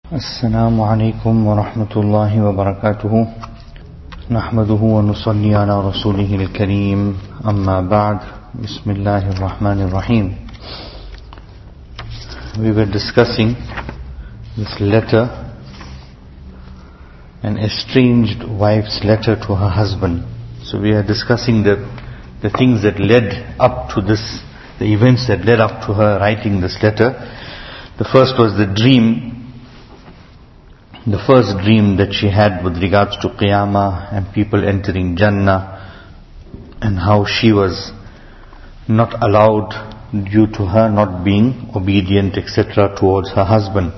السلام عليكم ورحمة الله وبركاته نحمده ونصلي على رسوله الكريم أما بعد بسم الله الرحمن الرحيم. We were discussing this letter, an estranged wife's letter to her husband. So we are discussing the things that led up to this, the events that led up to her writing this letter. The first was the first dream that she had with regards to Qiyamah and people entering Jannah, and how she was not allowed due to her not being obedient, etc., towards her husband.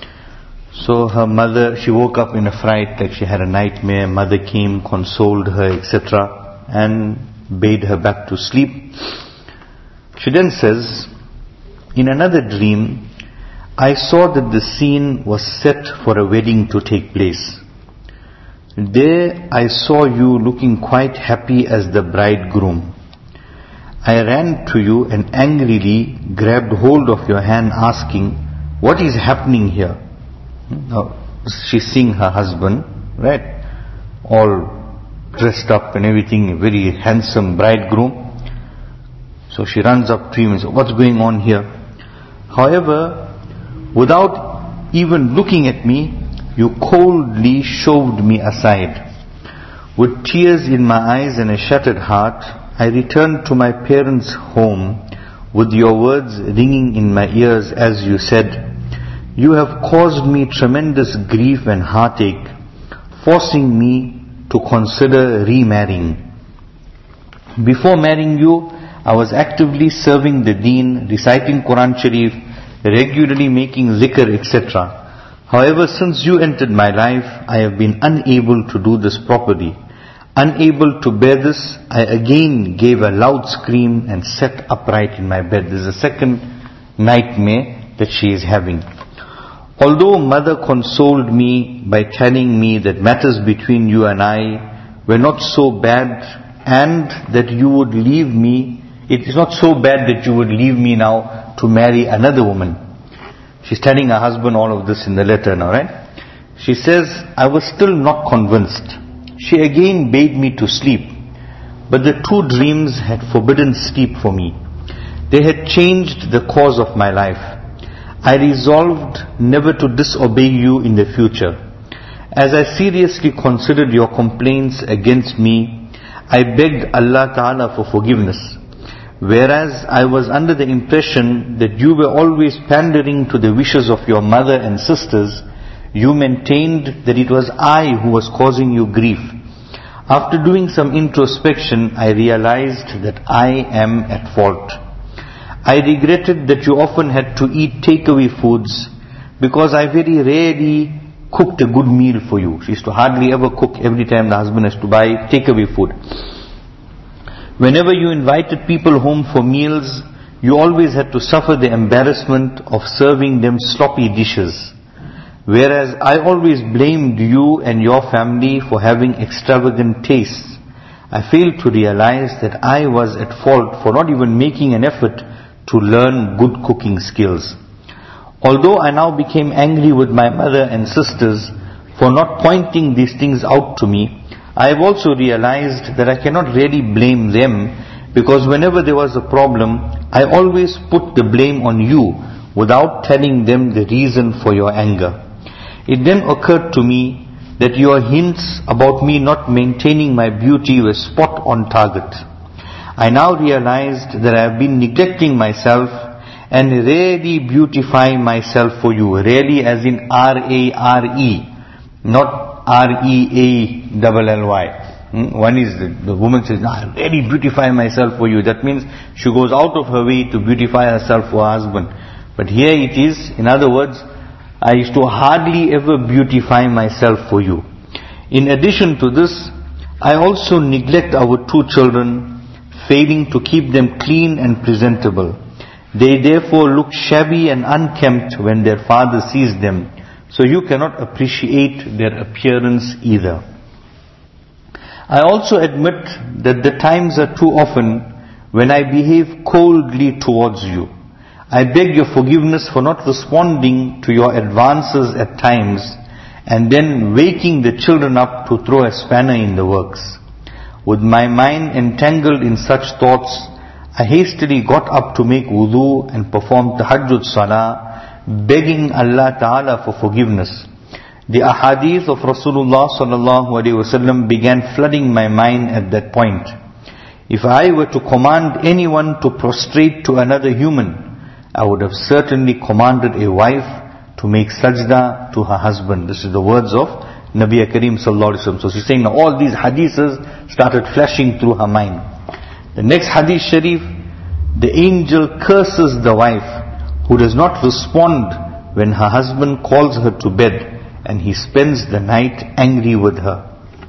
So her mother, she woke up in a fright, like she had a nightmare. Mother came, consoled her, etc., and bade her back to sleep. She then says, in another dream, I saw that the scene was set for a wedding to take place. There I saw you looking quite happy as the bridegroom. I ran to you and angrily grabbed hold of your hand, asking, what is happening here? Now, she's seeing her husband, right? All dressed up and everything, a very handsome bridegroom. So she runs up to him and says, what's going on here? However, without even looking at me, you coldly shoved me aside. With tears in my eyes and a shattered heart, I returned to my parents' home with your words ringing in my ears as you said, you have caused me tremendous grief and heartache, forcing me to consider remarrying. Before marrying you, I was actively serving the deen, reciting Quran Sharif, regularly making zikr, etc. However, since you entered my life, I have been unable to do this properly. Unable to bear this, I again gave a loud scream and sat upright in my bed. This is the second nightmare that she is having. Although mother consoled me by telling me that matters between you and I were not so bad and that you would leave me, it is not so bad that you would leave me now to marry another woman. She's telling her husband all of this in the letter now, right? She says, I was still not convinced. She again bade me to sleep, but the two dreams had forbidden sleep for me. They had changed the course of my life. I resolved never to disobey you in the future. As I seriously considered your complaints against me, I begged Allah Ta'ala for forgiveness. Whereas I was under the impression that you were always pandering to the wishes of your mother and sisters, you maintained that it was I who was causing you grief. After doing some introspection, I realized that I am at fault. I regretted that you often had to eat takeaway foods because I very rarely cooked a good meal for you. She used to hardly ever cook. Every time the husband has to buy takeaway food. Whenever you invited people home for meals, you always had to suffer the embarrassment of serving them sloppy dishes. Whereas I always blamed you and your family for having extravagant tastes. I failed to realize that I was at fault for not even making an effort to learn good cooking skills. Although I now became angry with my mother and sisters for not pointing these things out to me, I have also realized that I cannot really blame them, because whenever there was a problem, I always put the blame on you without telling them the reason for your anger. It then occurred to me that your hints about me not maintaining my beauty were spot on target. I now realized that I have been neglecting myself and rarely beautifying myself for you. Rarely as in R-A-R-E, not R-E-A-L-L-Y. One is the woman says, no, I really beautify myself for you. That means she goes out of her way to beautify herself for her husband. But here it is, in other words, I used to hardly ever beautify myself for you. In addition to this, I also neglect our two children, failing to keep them clean and presentable. They therefore look shabby and unkempt when their father sees them. So you cannot appreciate their appearance either. I also admit that the times are too often when I behave coldly towards you. I beg your forgiveness for not responding to your advances at times and then waking the children up to throw a spanner in the works. With my mind entangled in such thoughts, I hastily got up to make wudu and perform tahajjud salah, begging Allah Ta'ala for forgiveness. The ahadith of Rasulullah sallallahu alaihi wasallam began flooding my mind at that point. If I were to command anyone to prostrate to another human, I would have certainly commanded a wife to make sajda to her husband. This is the words of Nabi Kareem sallallahu alaihi wasallam. So she's saying all these hadiths started flashing through her mind. The next hadith sharif, the angel curses the wife who does not respond when her husband calls her to bed, and he spends the night angry with her.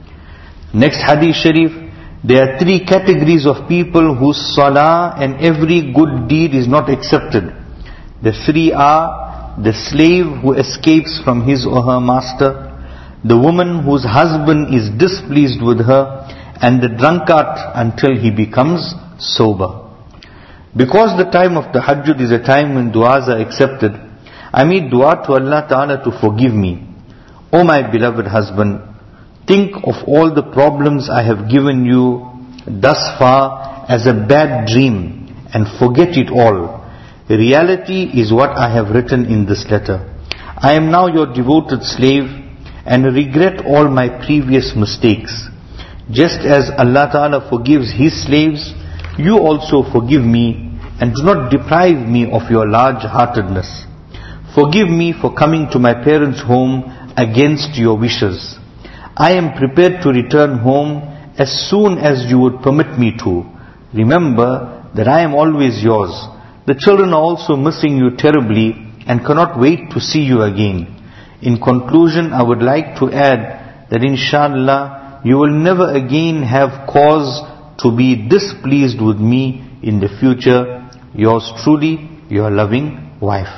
Next hadith sharif, there are three categories of people whose salah and every good deed is not accepted. The three are the slave who escapes from his or her master, the woman whose husband is displeased with her, and the drunkard until he becomes sober. Because the time of the tahajjud is a time when du'as are accepted, I made dua to Allah Ta'ala to forgive me. O my beloved husband, think of all the problems I have given you thus far as a bad dream and forget it all. Reality is what I have written in this letter. I am now your devoted slave and regret all my previous mistakes. Just as Allah Ta'ala forgives His slaves, you also forgive me and do not deprive me of your large-heartedness. Forgive me for coming to my parents' home against your wishes. I am prepared to return home as soon as you would permit me to. Remember that I am always yours. The children are also missing you terribly and cannot wait to see you again. In conclusion, I would like to add that inshallah, you will never again have cause to be displeased with me in the future. Yours truly, your loving wife.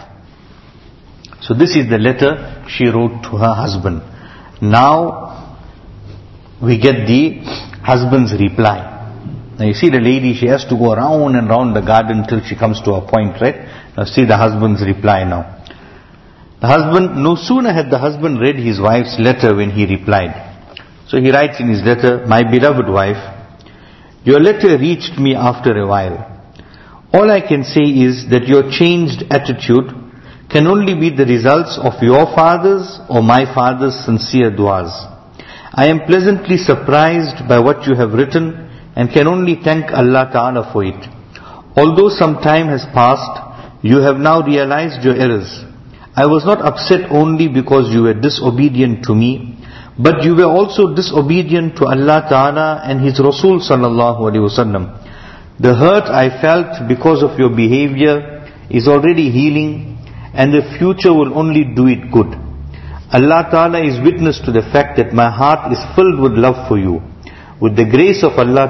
So this is the letter she wrote to her husband. Now we get the husband's reply. Now you see the lady, she has to go around and round the garden till she comes to a point, right? Now see the husband's reply now. The husband, no sooner had the husband read his wife's letter when he replied. So he writes in his letter, my beloved wife, your letter reached me after a while. All I can say is that your changed attitude can only be the results of your father's or my father's sincere du'as. I am pleasantly surprised by what you have written and can only thank Allah Ta'ala for it. Although some time has passed, you have now realized your errors. I was not upset only because you were disobedient to me, but you were also disobedient to Allah Ta'ala and His Rasul Sallallahu Alaihi Wasallam. The hurt I felt because of your behavior is already healing, and the future will only do it good. Allah Ta'ala is witness to the fact that my heart is filled with love for you. With the grace of Allah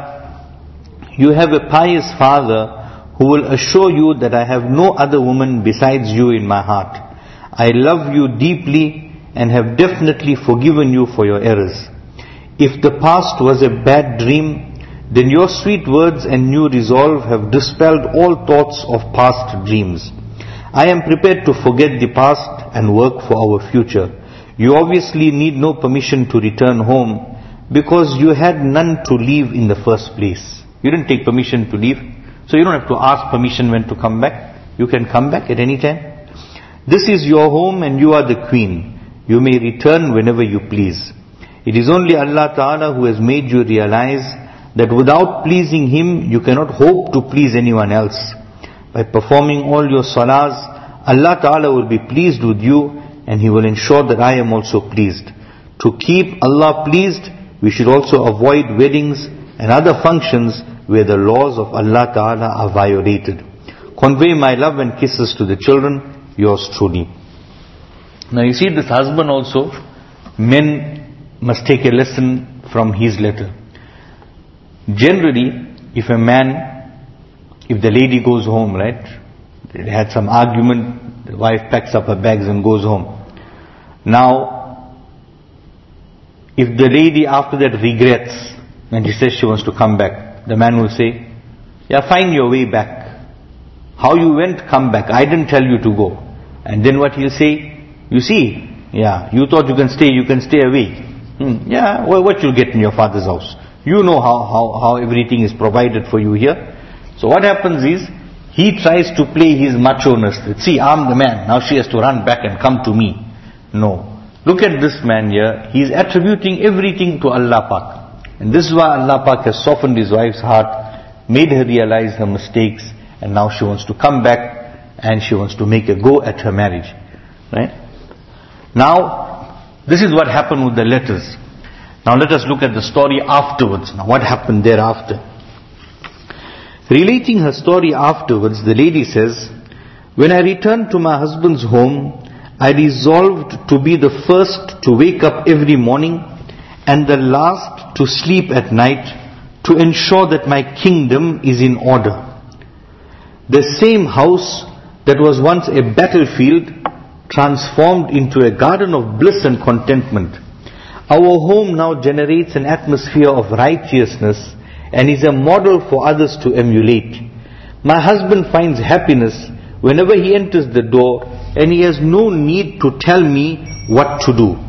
Ta'ala, you have a pious father who will assure you that I have no other woman besides you in my heart. I love you deeply and have definitely forgiven you for your errors. If the past was a bad dream, then your sweet words and new resolve have dispelled all thoughts of past dreams. I am prepared to forget the past and work for our future. You obviously need no permission to return home because you had none to leave in the first place. You didn't take permission to leave, so you don't have to ask permission when to come back. You can come back at any time. This is your home and you are the queen. You may return whenever you please. It is only Allah Ta'ala who has made you realize that without pleasing Him, you cannot hope to please anyone else. By performing all your salahs, Allah Ta'ala will be pleased with you and He will ensure that I am also pleased. To keep Allah pleased, we should also avoid weddings and other functions where the laws of Allah Ta'ala are violated. Convey my love and kisses to the children, yours truly. Now you see this husband also, men must take a lesson from his letter. Generally, if the lady goes home, right, they had some argument, the wife packs up her bags and goes home. Now, if the lady after that regrets and she says she wants to come back, the man will say, yeah, find your way back. How you went, come back. I didn't tell you to go. And then what he'll say? You see, yeah, you thought you can stay away. Yeah, well, what you'll get in your father's house? You know how everything is provided for you here. So what happens is, he tries to play his macho-ness. See, I'm the man. Now she has to run back and come to me. No. Look at this man here. He's attributing everything to Allah Pak. And this is why Allah Pak has softened his wife's heart, made her realize her mistakes, and now she wants to come back and she wants to make a go at her marriage. Right? Now, this is what happened with the letters. Now let us look at the story afterwards. Now what happened thereafter? Relating her story afterwards, the lady says, when I returned to my husband's home, I resolved to be the first to wake up every morning and the last to sleep at night, to ensure that my kingdom is in order. The same house that was once a battlefield transformed into a garden of bliss and contentment. Our home now generates an atmosphere of righteousness and is a model for others to emulate. My husband finds happiness whenever he enters the door, and he has no need to tell me what to do.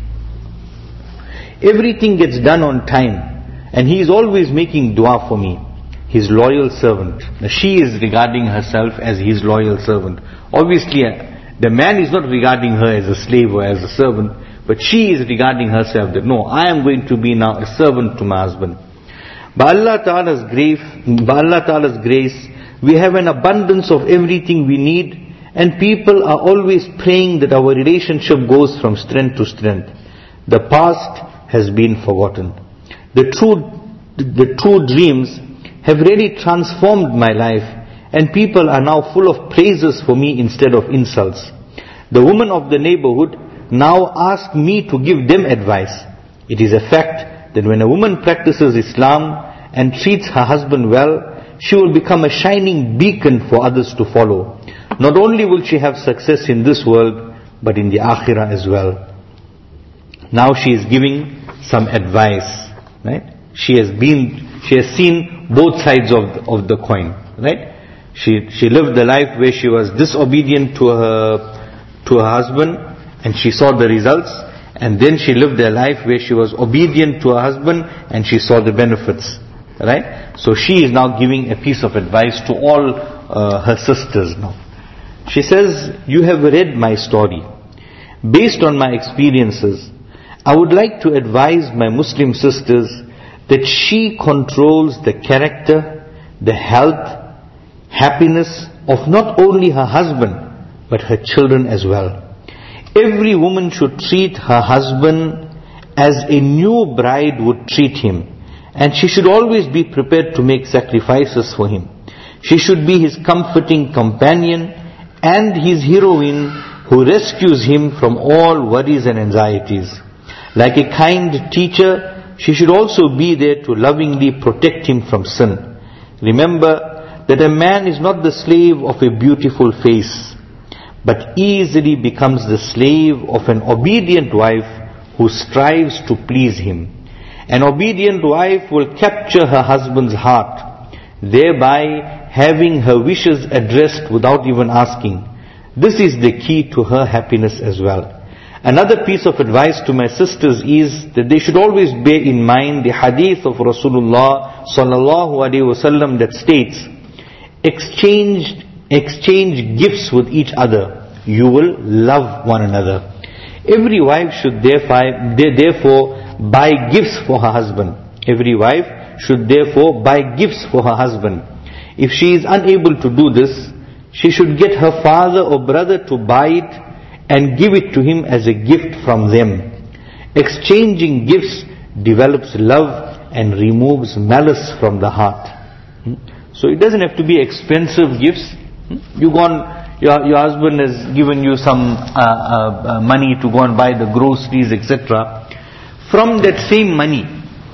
Everything gets done on time, and he is always making dua for me. His loyal servant. Now she is regarding herself as his loyal servant. Obviously, the man is not regarding her as a slave or as a servant, but she is regarding herself that, no, I am going to be now a servant to my husband. By Allah Ta'ala's grace, we have an abundance of everything we need, and people are always praying that our relationship goes from strength to strength. The past has been forgotten. The true dreams have really transformed my life, and people are now full of praises for me instead of insults. The women of the neighborhood now ask me to give them advice. It is a fact that when a woman practices Islam and treats her husband well, she will become a shining beacon for others to follow. Not only will she have success in this world, but in the akhirah as well. Now she is giving some advice, right? She has seen both sides of the coin, right? She lived the life where she was disobedient to her husband, and she saw the results. And then she lived a life where she was obedient to her husband, and she saw the benefits, right? So she is now giving a piece of advice to all her sisters now. She says, you have read my story. Based on my experiences, I would like to advise my Muslim sisters that she controls the character, the health, happiness of not only her husband, but her children as well. Every woman should treat her husband as a new bride would treat him, and she should always be prepared to make sacrifices for him. She should be his comforting companion and his heroine who rescues him from all worries and anxieties. Like a kind teacher, she should also be there to lovingly protect him from sin. Remember that a man is not the slave of a beautiful face, but easily becomes the slave of an obedient wife who strives to please him. An obedient wife will capture her husband's heart, thereby having her wishes addressed without even asking. This is the key to her happiness as well. Another piece of advice to my sisters is that they should always bear in mind the hadith of Rasulullah sallallahu alaihi wasallam that states, exchange gifts with each other, you will love one another. Every wife should therefore buy gifts for her husband. Every wife should therefore buy gifts for her husband. If she is unable to do this, she should get her father or brother to buy it and give it to him as a gift from them. Exchanging gifts develops love and removes malice from the heart. So it doesn't have to be expensive gifts. Your husband has given you some money to go and buy the groceries, etc. From that same money,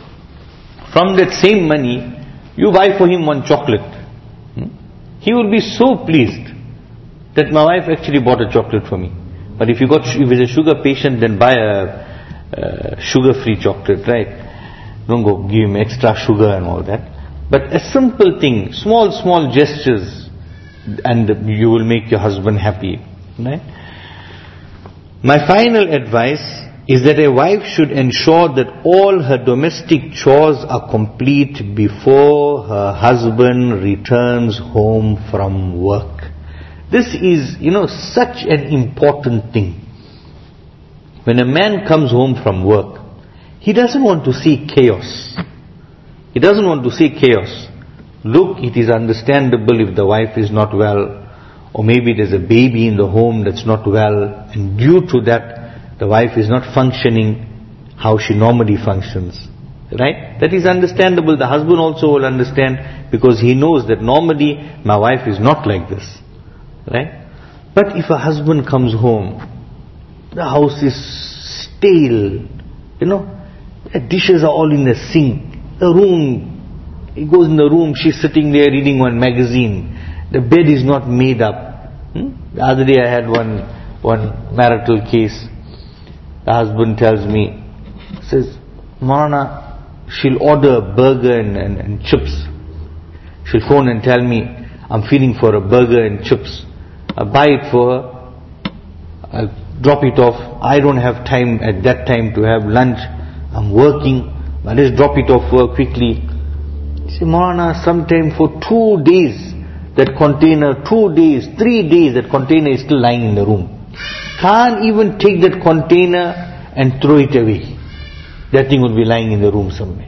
you buy for him one chocolate. He will be so pleased that my wife actually bought a chocolate for me. But if he's a sugar patient, then buy a sugar-free chocolate, right? Don't go give him extra sugar and all that. But a simple thing, small gestures, and you will make your husband happy. Right? My final advice is that a wife should ensure that all her domestic chores are complete before her husband returns home from work. This is, such an important thing. When a man comes home from work, he doesn't want to see chaos. He doesn't want to see chaos. Look, it is understandable if the wife is not well, or maybe there's a baby in the home that's not well, and due to that, the wife is not functioning how she normally functions. Right? That is understandable. The husband also will understand, because he knows that normally my wife is not like this. Right? But if a husband comes home, the house is stale, the dishes are all in the sink, the room, he goes in the room, she's sitting there reading one magazine, the bed is not made up. The other day I had one marital case. The husband tells me, says, Maulana, she'll order a burger and chips. She'll phone and tell me, I'm feeling for a burger and chips. I'll buy it for her, I'll drop it off. I don't have time at that time to have lunch. I'm working. I'll just drop it off for her quickly. Say, Maulana, sometime for 2 days, that container, 2 days, 3 days, that container is still lying in the room. Can't even take that container and throw it away. That thing will be lying in the room somewhere.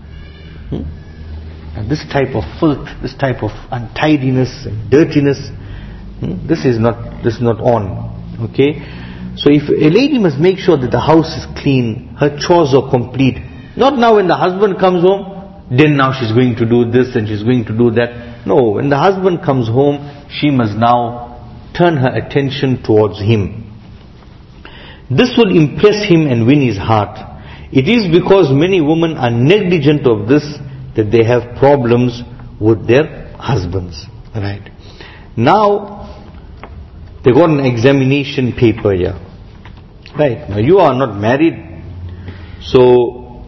And this type of filth, this type of untidiness and dirtiness, this is not on. Okay? So if a lady must make sure that the house is clean, her chores are complete. Not now when the husband comes home, then now she's going to do this and she's going to do that. No, when the husband comes home, she must now turn her attention towards him. This will impress him and win his heart. It is because many women are negligent of this that they have problems with their husbands. Right? Now, they got an examination paper here. Right? Now you are not married, so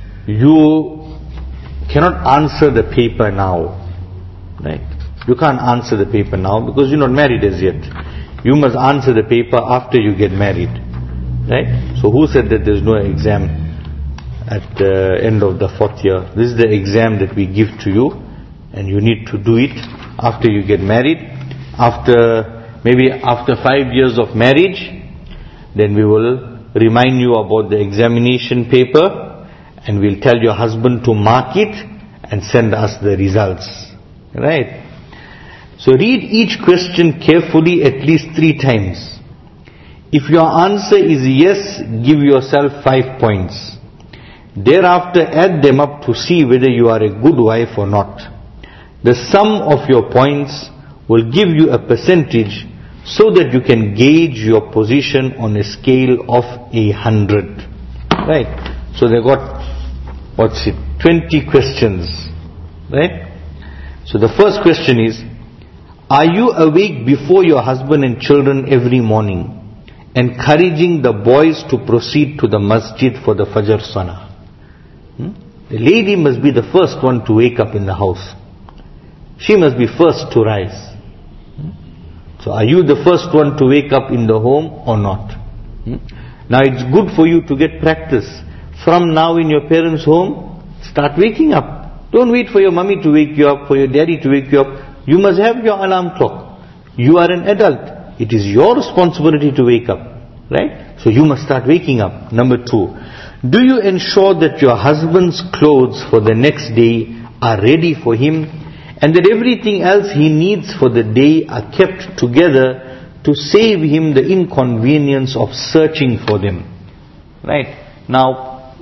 you cannot answer the paper now. Right? You can't answer the paper now because you're not married as yet. You must answer the paper after you get married. Right? So who said that there's no exam at the end of the 4th year? This is the exam that we give to you, and you need to do it after you get married. Maybe after 5 years of marriage, then we will remind you about the examination paper, and we'll tell your husband to mark it and send us the results. Right? So read each question carefully at least 3 times. If your answer is yes, give yourself 5 points. Thereafter add them up to see whether you are a good wife or not. The sum of your points will give you a percentage so that you can gauge your position on a scale of 100. Right? So they got, 20 questions. Right? So the first question is, are you awake before your husband and children every morning, encouraging the boys to proceed to the masjid for the Fajr Salah? The lady must be the first one to wake up in the house. She must be first to rise. So are you the first one to wake up in the home or not? Now it's good for you to get practice. From now in your parents' home, start waking up. Don't wait for your mommy to wake you up, for your daddy to wake you up. You must have your alarm clock. You are an adult. It is your responsibility to wake up. Right? So you must start waking up. Number 2, do you ensure that your husband's clothes for the next day are ready for him, and that everything else he needs for the day are kept together to save him the inconvenience of searching for them? Right? Now,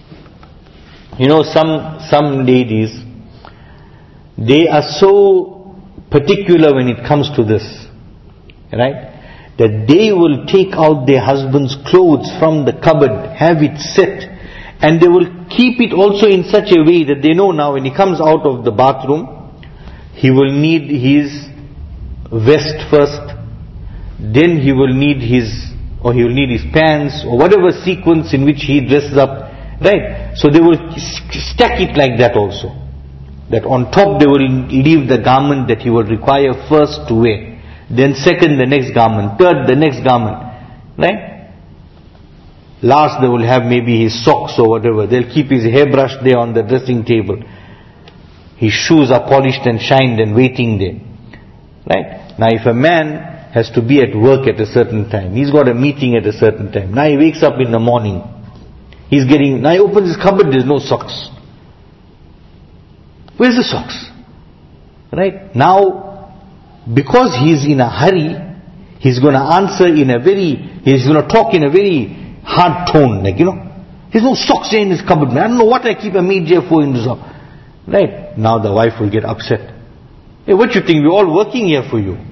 some ladies, they are so particular when it comes to this. Right? That they will take out their husband's clothes from the cupboard, have it set, and they will keep it also in such a way that they know now when he comes out of the bathroom, he will need his vest first, then he will need his pants, or whatever sequence in which he dresses up. Right? So they will stack it like that also. that on top they will leave the garment that he will require first to wear. Then second, the next garment. Third, the next garment. Right? Last, they will have maybe his socks or whatever. They'll keep his hairbrush there on the dressing table. His shoes are polished and shined and waiting there. Right? Now if a man has to be at work at a certain time, he's got a meeting at a certain time. Now he wakes up in the morning. Now he opens his cupboard, there's no socks. Where's the socks? Right? Now, because he's in a hurry, he's going to answer he's going to talk in a very hard tone, there's no socks in his cupboard, man. I don't know what I keep a maid here for in this house. Right? Now the wife will get upset. Hey, what you think? We're all working here for you.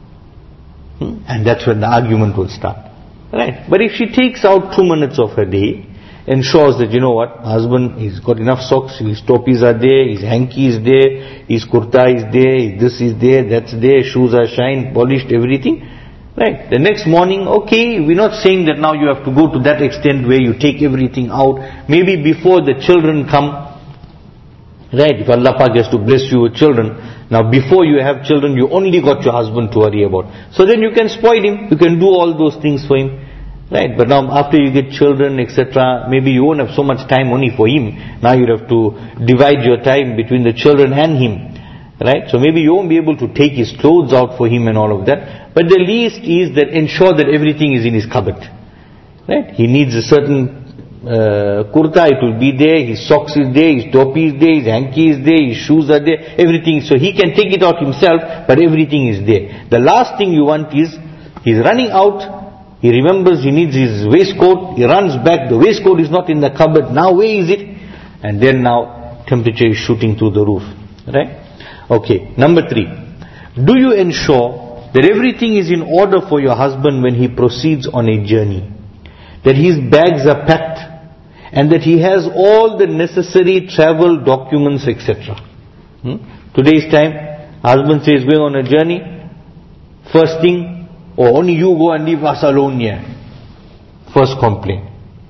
And that's when the argument will start. Right? But if she takes out 2 minutes of her day, ensures that, husband, he's got enough socks, his topis are there, his hanky is there, his kurta is there, this is there, that's there, shoes are shined, polished, everything. Right? The next morning, okay, we're not saying that now you have to go to that extent where you take everything out. Maybe before the children come, right, if Allah Pak has to bless you with children, now before you have children, you only got your husband to worry about. So then you can spoil him, you can do all those things for him. Right, but now after you get children, etc., maybe you won't have so much time only for him. Now you have to divide your time between the children and him. Right, so maybe you won't be able to take his clothes out for him and all of that. But the least is that ensure that everything is in his cupboard. Right, he needs a certain kurta, it will be there, his socks is there, his topi is there, his hanky is there, his shoes are there, everything. So he can take it out himself, but everything is there. The last thing you want is, he's running out, he remembers he needs his waistcoat, he runs back, the waistcoat is not in the cupboard, now where is it? And then now temperature is shooting through the roof. Right? Okay, number 3. Do you ensure that everything is in order for your husband when he proceeds on a journey? That his bags are packed and that he has all the necessary travel documents, etc. Today's time, husband says going on a journey, first thing, only you go and leave us alone here. First complaint.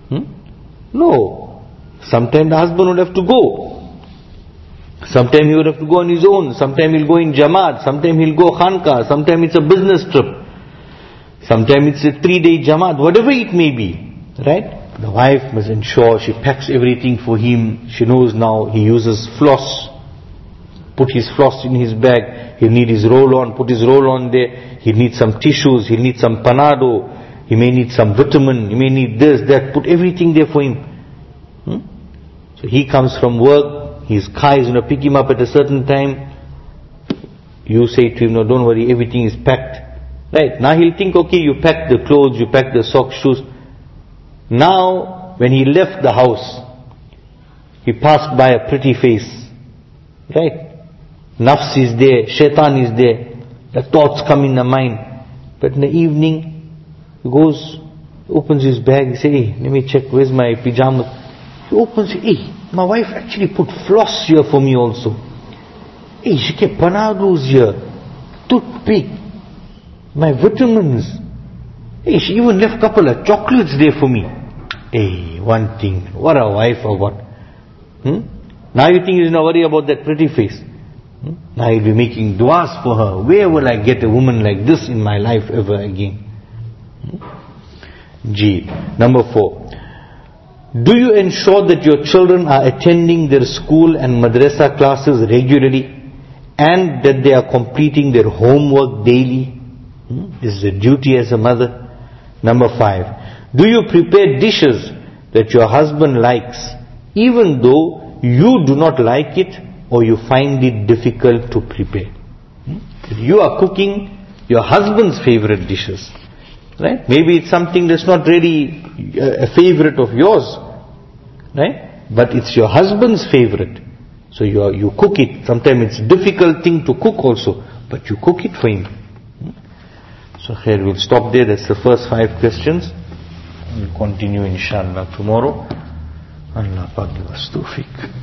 No. Sometimes the husband would have to go. Sometimes he would have to go on his own. Sometimes he'll go in Jamaat. Sometimes he'll go Khanka. Sometimes it's a business trip. Sometimes it's a 3-day Jamaat. Whatever it may be. Right? The wife must ensure she packs everything for him. She knows now he uses floss. Put his floss in his bag. He'll need his roll-on. Put his roll-on there. He'll need some tissues. He'll need some panado. He may need some vitamin. He may need this, that. Put everything there for him. So he comes from work. His car is going to pick him up at a certain time. You say to him, no, don't worry, everything is packed. Right? Now he'll think, okay, you packed the clothes, you packed the socks, shoes. Now, when he left the house, he passed by a pretty face. Right? Nafs is there, shaitan is there. The thoughts come in the mind. But in the evening, he goes, opens his bag, he says, hey, let me check, where's my pajamas? He opens it, hey, my wife actually put floss here for me also. Hey, she kept panados here, toothpick, my vitamins. Hey, she even left a couple of chocolates there for me. Hey, one thing, what a wife or what? Now you think he's not worried about that pretty face. Now he'll be making du'as for her. Where will I get a woman like this in my life ever again? G. Number 4. Do you ensure that your children are attending their school and madrasa classes regularly and that they are completing their homework daily? This is a duty as a mother. Number 5. Do you prepare dishes that your husband likes even though you do not like it or you find it difficult to prepare? You are cooking your husband's favorite dishes. Right? Maybe it's something that's not really a favorite of yours. Right? But it's your husband's favorite. So you cook it. Sometimes it's a difficult thing to cook also. But you cook it for him. So here we'll stop there. That's the first 5 questions. We'll continue inshallah tomorrow. Allah Pak give us tawfiq.